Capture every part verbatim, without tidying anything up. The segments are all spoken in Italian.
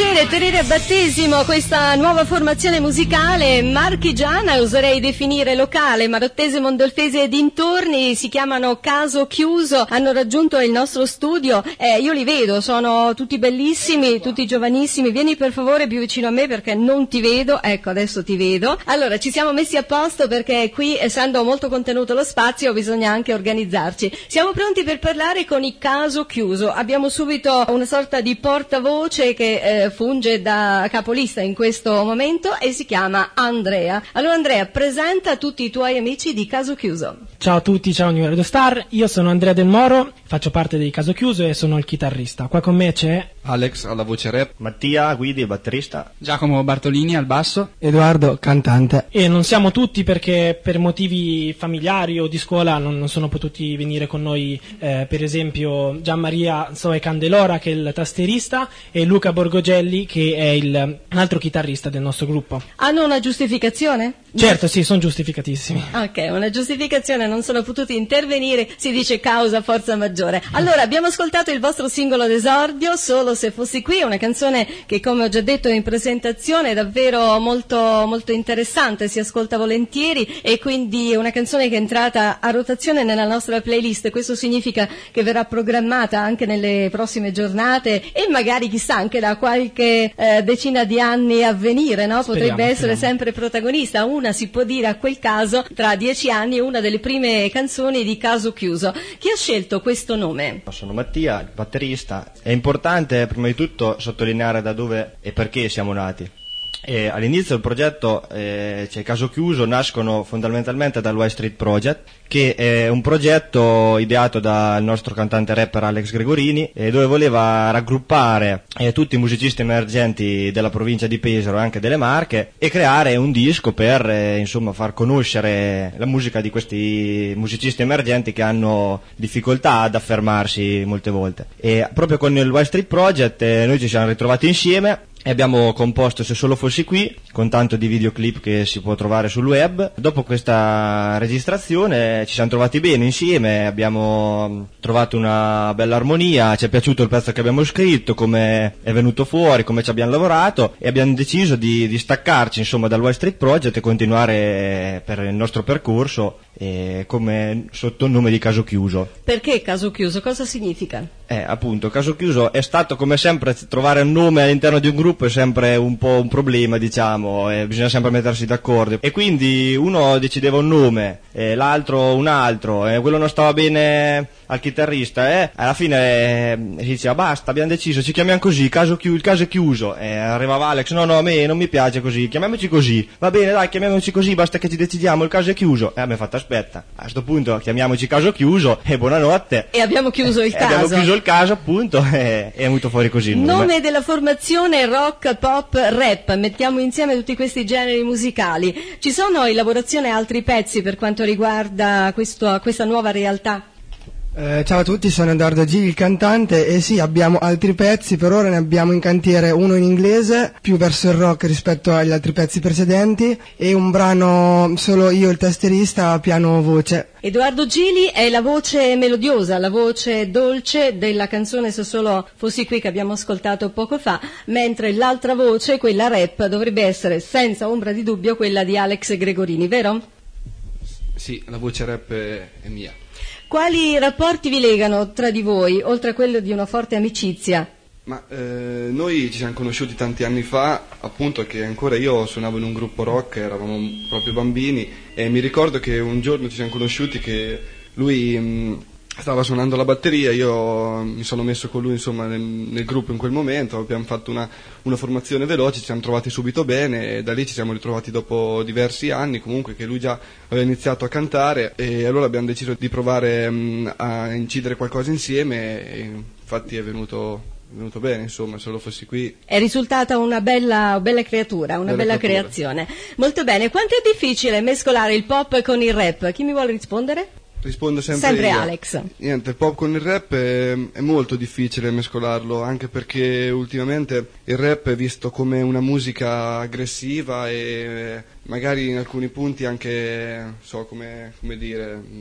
piacere tenere a battesimo questa nuova formazione musicale marchigiana, oserei definire locale, Marottese, Mondolfese e dintorni. Si chiamano Caso Chiuso, hanno raggiunto il nostro studio, eh, io li vedo, sono tutti bellissimi, tutti giovanissimi. Vieni per favore più vicino a me perché non ti vedo. Ecco, adesso ti vedo. Allora, ci siamo messi a posto perché qui, essendo molto contenuto lo spazio, bisogna anche organizzarci. Siamo pronti per parlare con i Caso Chiuso. Abbiamo subito una sorta di portavoce che eh, funge da capolista in questo momento e si chiama Andrea. Allora Andrea, presenta tutti i tuoi amici di Caso Chiuso. Ciao a tutti, ciao New Radio Star, io sono Andrea Del Moro, faccio parte di Caso Chiuso e sono il chitarrista. Qua con me c'è Alex alla voce rap, Mattia Guidi, batterista, Giacomo Bartolini al basso, Edoardo, cantante. E non siamo tutti perché per motivi familiari o di scuola non, non sono potuti venire con noi, eh, per esempio Gianmaria Zoe Candelora che è il tastierista e Luca Borgogelli che è il, un altro chitarrista del nostro gruppo. Hanno una giustificazione? Certo, sì, sono giustificatissimi. Ok, una giustificazione, non sono potuti intervenire, si dice causa forza maggiore. Allora, abbiamo ascoltato il vostro singolo d'esordio, Solo se fossi qui, una canzone che, come ho già detto in presentazione, è davvero molto, molto interessante, si ascolta volentieri e quindi è una canzone che è entrata a rotazione nella nostra playlist. Questo significa che verrà programmata anche nelle prossime giornate e magari, chissà, anche da qualche eh, decina di anni a venire, no? Potrebbe Speriamo, essere speriamo. sempre protagonista. Una si può dire a quel caso, tra dieci anni, una delle prime canzoni di Caso Chiuso. Chi ha scelto questo nome? sono Mattia, il batterista. È importante prima di tutto sottolineare da dove e perché siamo nati. E all'inizio del progetto, eh, cioè Caso Chiuso, nascono fondamentalmente dal White Street Project, che è un progetto ideato dal nostro cantante rapper Alex Gregorini, eh, dove voleva raggruppare eh, tutti i musicisti emergenti della provincia di Pesaro e anche delle Marche e creare un disco per eh, insomma far conoscere la musica di questi musicisti emergenti che hanno difficoltà ad affermarsi molte volte. E proprio con il White Street Project eh, noi ci siamo ritrovati insieme e abbiamo composto Se solo fossi qui, con tanto di videoclip che si può trovare sul web. Dopo questa registrazione ci siamo trovati bene insieme, abbiamo trovato una bella armonia, ci è piaciuto il pezzo che abbiamo scritto, come è venuto fuori, come ci abbiamo lavorato e abbiamo deciso di, di staccarci insomma dal White Street Project e continuare per il nostro percorso eh, come sotto il nome di Caso Chiuso. Perché Caso Chiuso? Cosa significa? Eh, appunto, Caso Chiuso è stato, come sempre, trovare un nome all'interno di un gruppo è sempre un po' un problema, diciamo, e bisogna sempre mettersi d'accordo. E quindi uno decideva un nome, e l'altro un altro, e quello non stava bene al chitarrista, eh? Alla fine eh, si diceva basta, abbiamo deciso, ci chiamiamo così, caso chiu- il caso è chiuso. E arrivava Alex, no no, a me non mi piace così, chiamiamoci così, va bene dai, chiamiamoci così, basta che ci decidiamo, il caso è chiuso. E a me ha fatto aspetta, a questo punto chiamiamoci Caso Chiuso e buonanotte. E abbiamo chiuso il e caso. Abbiamo chiuso il caso appunto e è venuto fuori così il nome. Nome della formazione rock, pop, rap, mettiamo insieme tutti questi generi musicali. Ci sono in lavorazione altri pezzi per quanto riguarda questo, questa nuova realtà? Eh, ciao a tutti, sono Edoardo G, il cantante, e sì, abbiamo altri pezzi, per ora ne abbiamo in cantiere uno in inglese, più verso il rock rispetto agli altri pezzi precedenti, e un brano solo io, il tastierista, piano voce. Edoardo Gili è la voce melodiosa, la voce dolce della canzone Se solo fossi qui che abbiamo ascoltato poco fa, mentre l'altra voce, quella rap, dovrebbe essere senza ombra di dubbio quella di Alex Gregorini, vero? Sì, la voce rap è, è mia. Quali rapporti vi legano tra di voi, oltre a quello di una forte amicizia? Ma eh, noi ci siamo conosciuti tanti anni fa, appunto che ancora io suonavo in un gruppo rock, eravamo proprio bambini, e mi ricordo che un giorno ci siamo conosciuti che lui mh, stava suonando la batteria, io mi sono messo con lui insomma nel, nel gruppo in quel momento, abbiamo fatto una, una formazione veloce, ci siamo trovati subito bene e da lì ci siamo ritrovati dopo diversi anni, comunque che lui già aveva iniziato a cantare e allora abbiamo deciso di provare mh, a incidere qualcosa insieme e infatti è venuto... è venuto bene, insomma, se solo fossi qui. È risultata una bella, bella creatura, una bella, bella creatura. creazione. Molto bene, quanto è difficile mescolare il pop con il rap? Chi mi vuole rispondere? Rispondo sempre, sempre io. Alex. Niente, il pop con il rap è, è molto difficile mescolarlo, anche perché ultimamente il rap è visto come una musica aggressiva e magari in alcuni punti anche, so come, come dire,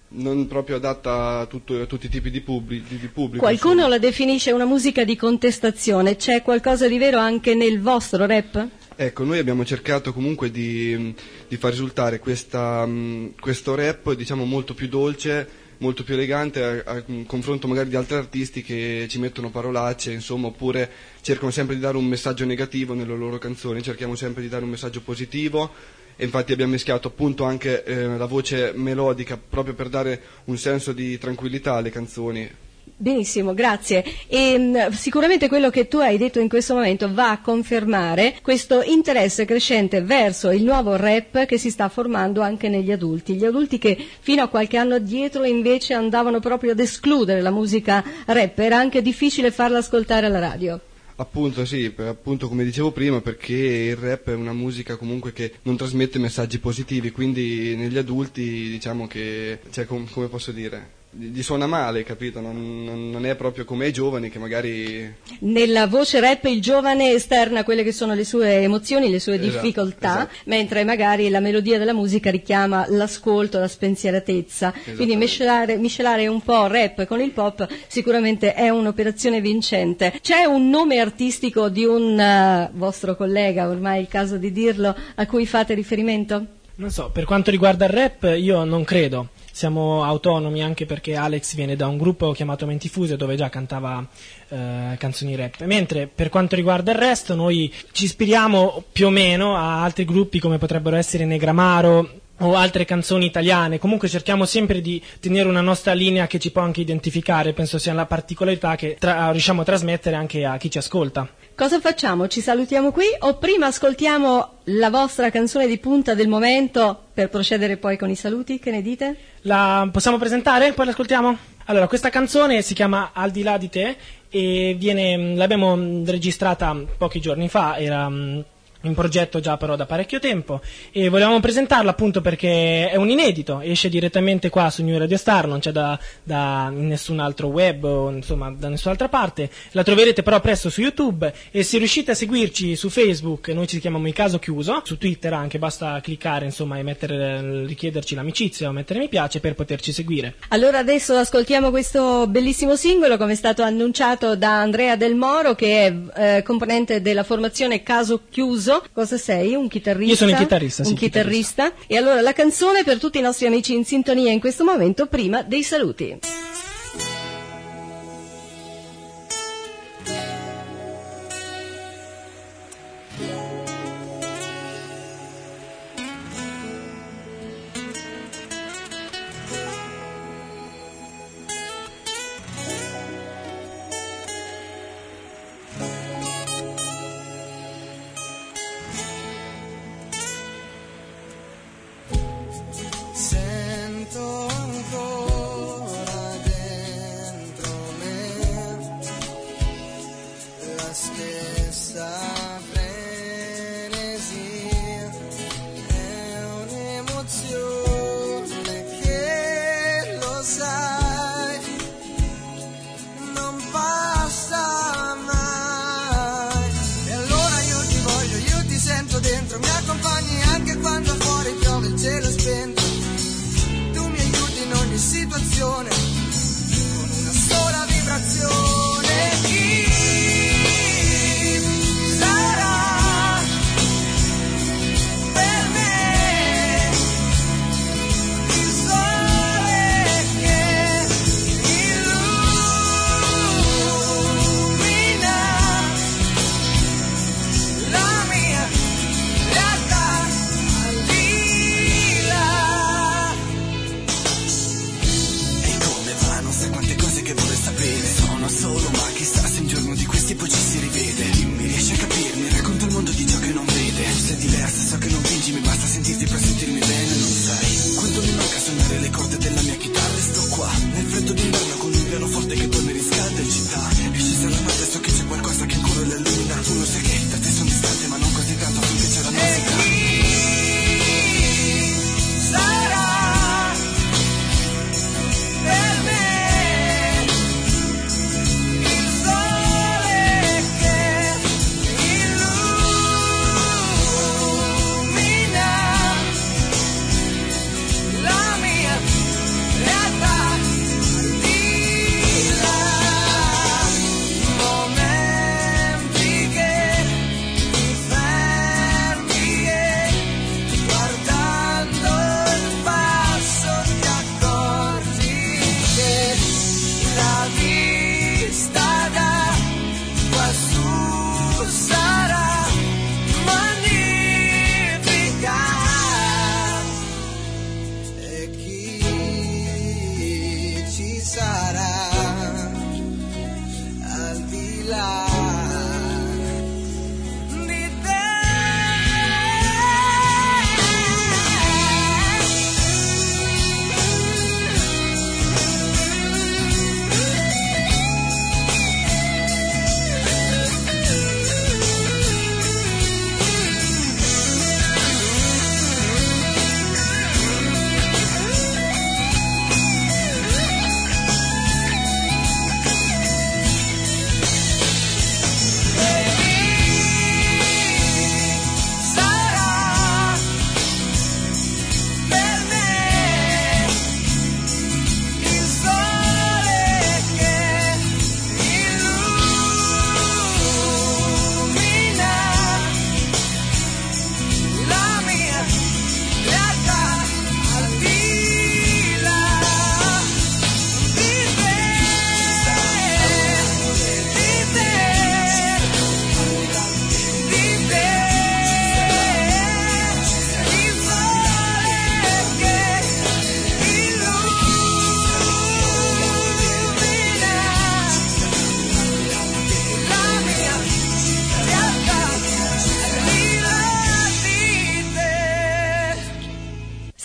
non proprio adatta a, tutto, a tutti i tipi di, pubblic, di, di pubblico. Qualcuno insomma. la definisce una musica di contestazione, c'è qualcosa di vero anche nel vostro rap? Ecco, noi abbiamo cercato comunque di, di far risultare questa, questo rap, diciamo, molto più dolce, molto più elegante a, a confronto magari di altri artisti che ci mettono parolacce, insomma, oppure cercano sempre di dare un messaggio negativo nelle loro canzoni. Cerchiamo sempre di dare un messaggio positivo, e infatti abbiamo mischiato appunto anche eh, la voce melodica proprio per dare un senso di tranquillità alle canzoni. Benissimo, grazie. E mh, sicuramente quello che tu hai detto in questo momento va a confermare questo interesse crescente verso il nuovo rap che si sta formando anche negli adulti. Gli adulti che fino a qualche anno addietro invece andavano proprio ad escludere la musica rap, era anche difficile farla ascoltare alla radio. Appunto sì, per, appunto come dicevo prima, perché il rap è una musica comunque che non trasmette messaggi positivi, quindi negli adulti diciamo che, cioè, com- come posso dire, gli suona male, capito? Non, non, non è proprio come ai giovani che magari... Nella voce rap il giovane esterna quelle che sono le sue emozioni, le sue Esatto, difficoltà, esatto. mentre magari la melodia della musica richiama l'ascolto, la spensieratezza. Quindi miscelare, miscelare un po' rap con il pop sicuramente è un'operazione vincente. C'è un nome artistico di un uh, vostro collega, ormai è il caso di dirlo, a cui fate riferimento? Non so, per quanto riguarda il rap io non credo. Siamo autonomi anche perché Alex viene da un gruppo chiamato Mentifuse dove già cantava eh, canzoni rap. Mentre per quanto riguarda il resto noi ci ispiriamo più o meno a altri gruppi come potrebbero essere Negramaro o altre canzoni italiane. Comunque cerchiamo sempre di tenere una nostra linea che ci può anche identificare. Penso sia la particolarità che tra- riusciamo a trasmettere anche a chi ci ascolta. Cosa facciamo? Ci salutiamo qui o prima ascoltiamo la vostra canzone di punta del momento per procedere poi con i saluti? Che ne dite? La possiamo presentare? Poi l'ascoltiamo? Allora, questa canzone si chiama Al di là di te e viene, l'abbiamo registrata pochi giorni fa, era in progetto già però da parecchio tempo e volevamo presentarla appunto perché è un inedito, esce direttamente qua su New Radio Star, non c'è da, da nessun altro web o insomma da nessun'altra parte, la troverete però presto su YouTube e se riuscite a seguirci su Facebook, noi ci chiamiamo Il Caso Chiuso, su Twitter anche basta cliccare insomma e mettere, richiederci l'amicizia o mettere mi piace per poterci seguire. Allora adesso ascoltiamo questo bellissimo singolo come è stato annunciato da Andrea Del Moro che è eh, componente della formazione Caso Chiuso. Cosa sei? Un chitarrista? Io sono il chitarrista, sì, un chitarrista. chitarrista. E allora la canzone per tutti i nostri amici in sintonia in questo momento, prima dei saluti. Sento ancora dentro me la stessa frenesia, è un'emozione che lo sai, non passa mai. E allora io ti voglio, io ti sento dentro, mi accompagni anche quando fuori piove il cielo spento. In ogni situazione con una sola vibrazione. Chi sarà per me il sole che illumina la mia realtà?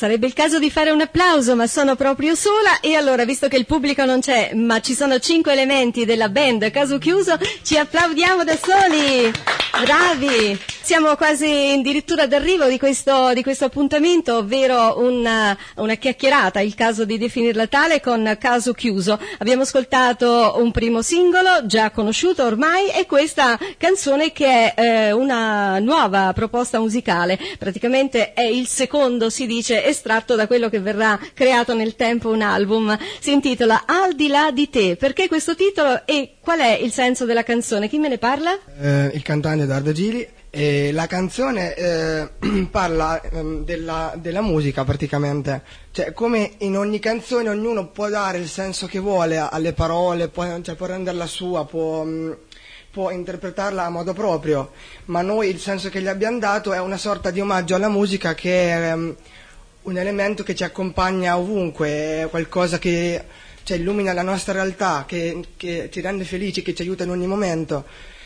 Sarebbe il caso di fare un applauso, ma sono proprio sola, e allora, visto che il pubblico non c'è, ma ci sono cinque elementi della band Caso Chiuso, ci applaudiamo da soli. Bravi! Siamo quasi addirittura d'arrivo di questo, di questo appuntamento, ovvero una, una chiacchierata, il caso di definirla tale, con Caso Chiuso. Abbiamo ascoltato un primo singolo, già conosciuto ormai, e questa canzone che è eh, una nuova proposta musicale. Praticamente è il secondo, si dice, estratto da quello che verrà creato nel tempo un album. Si intitola Al di là di te. Perché questo titolo e qual è il senso della canzone? Chi me ne parla? Eh, il cantante Edoardo Gili. E la canzone eh, parla eh, della, della musica praticamente, cioè come in ogni canzone ognuno può dare il senso che vuole alle parole, può, cioè, può renderla sua, può, mh, può interpretarla a modo proprio, ma noi il senso che gli abbiamo dato è una sorta di omaggio alla musica, che è um, un elemento che ci accompagna ovunque, è qualcosa che cioè, illumina la nostra realtà, che, che ci rende felici, che ci aiuta in ogni momento.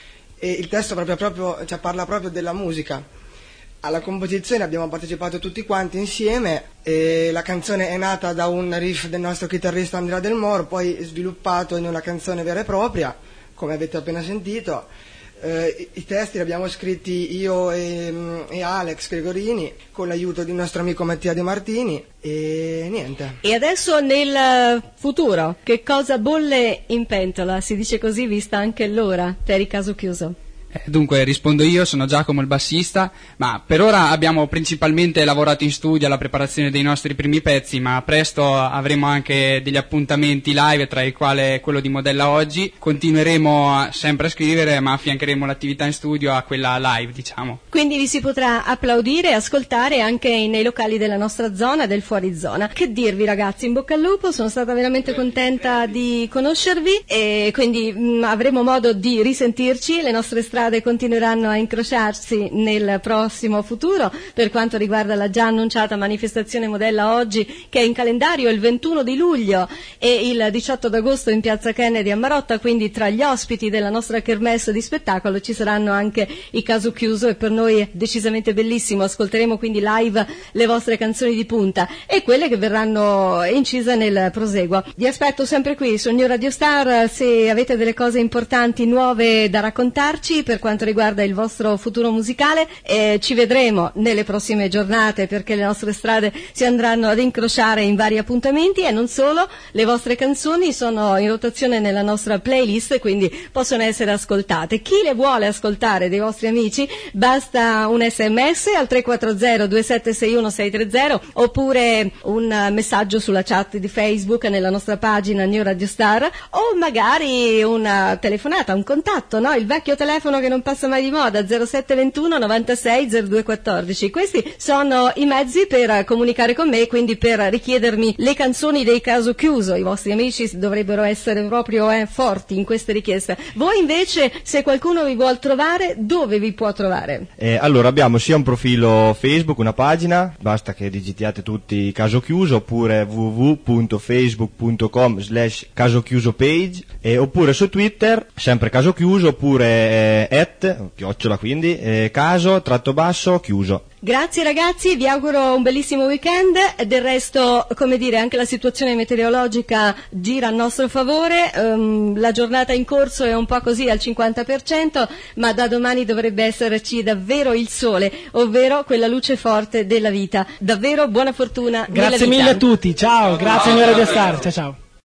E il testo proprio, proprio, cioè parla proprio della musica. Alla composizione abbiamo partecipato tutti quanti insieme, e la canzone è nata da un riff del nostro chitarrista Andrea Del Moro, poi sviluppato in una canzone vera e propria, come avete appena sentito. Eh, I testi li abbiamo scritti io e, e Alex Gregorini, con l'aiuto di nostro amico Mattia De Martini, e niente. E adesso nel futuro, che cosa bolle in pentola? Si dice così, vista anche l'ora, per il Caso Chiuso. Eh, dunque rispondo io, sono Giacomo il bassista, ma per ora abbiamo principalmente lavorato in studio alla preparazione dei nostri primi pezzi, ma presto avremo anche degli appuntamenti live, tra i quali quello di Modella Oggi. Continueremo a, sempre a scrivere, ma affiancheremo l'attività in studio a quella live, diciamo. Quindi vi si potrà applaudire e ascoltare anche nei locali della nostra zona, del fuorizona. Che dirvi ragazzi, in bocca al lupo, sono stata veramente contenta di conoscervi, e quindi mh, avremo modo di risentirci, le nostre strade continueranno a incrociarsi nel prossimo futuro. Per quanto riguarda la già annunciata manifestazione Modella Oggi, che è in calendario il ventuno di luglio e il diciotto d'agosto in piazza Kennedy a Marotta, quindi tra gli ospiti della nostra kermesse di spettacolo ci saranno anche i Caso Chiuso, e per noi è decisamente bellissimo. Ascolteremo quindi live le vostre canzoni di punta e quelle che verranno incise nel proseguo. Vi aspetto sempre qui su New Radio Star, se avete delle cose importanti, nuove da raccontarci per quanto riguarda il vostro futuro musicale. Eh, ci vedremo nelle prossime giornate, perché le nostre strade si andranno ad incrociare in vari appuntamenti, e non solo, le vostre canzoni sono in rotazione nella nostra playlist, quindi possono essere ascoltate. Chi le vuole ascoltare dei vostri amici, basta un sms al tre quattro zero due sette sei uno sei tre zero, oppure un messaggio sulla chat di Facebook nella nostra pagina New Radio Star, o magari una telefonata, un contatto, no? Il vecchio telefono che non passa mai di moda, zero sette ventuno novantasei zero due quattordici. Questi sono i mezzi per comunicare con me, quindi per richiedermi le canzoni dei Caso Chiuso. I vostri amici dovrebbero essere proprio eh, forti in queste richieste. Voi invece, se qualcuno vi vuol trovare, dove vi può trovare? Eh, allora abbiamo sia un profilo Facebook, una pagina, basta che digitiate tutti Caso Chiuso, oppure w w w punto facebook punto com slash Caso Chiuso page, eh, oppure su Twitter sempre Caso Chiuso, oppure eh, at, chiocciola quindi, eh, caso, tratto basso, chiuso. Grazie ragazzi, vi auguro un bellissimo weekend. Del resto, come dire, anche la situazione meteorologica gira a nostro favore. Um, la giornata in corso è un po' così al cinquanta per cento, ma da domani dovrebbe esserci davvero il sole, ovvero quella luce forte della vita. Davvero buona fortuna. Grazie nella vita. mille a tutti, ciao, grazie a Radio Star, ciao ciao.